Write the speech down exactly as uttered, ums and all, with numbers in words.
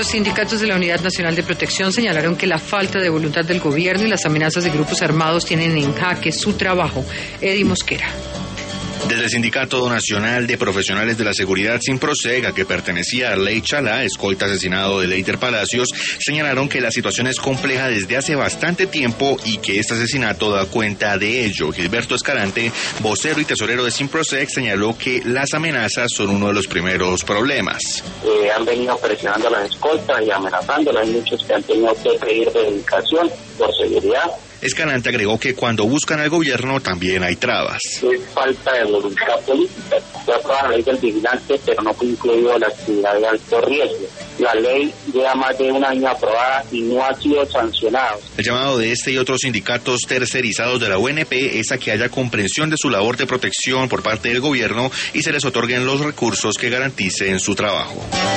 Los sindicatos de la Unidad Nacional de Protección señalaron que la falta de voluntad del gobierno y las amenazas de grupos armados tienen en jaque su trabajo. Eddie Mosquera. Desde el Sindicato Nacional de Profesionales de la Seguridad Sinproseg, a que pertenecía a Ley Chalá, escolta asesinado de Leiter Palacios, señalaron que la situación es compleja desde hace bastante tiempo y que este asesinato da cuenta de ello. Gilberto Escalante, vocero y tesorero de Sinproseg, señaló que las amenazas son uno de los primeros problemas. Eh, han venido presionando a las escoltas y amenazándolas. Hay muchos que han tenido que pedir dedicación por seguridad. Escalante agregó que cuando buscan al gobierno también hay trabas. Es falta de voluntad política. Ya aprobada la ley del vigilante, pero no fue incluido la actividad de alto riesgo. La ley lleva más de un año aprobada y no ha sido sancionada. El llamado de este y otros sindicatos tercerizados de la U N P es a que haya comprensión de su labor de protección por parte del gobierno y se les otorguen los recursos que garanticen su trabajo.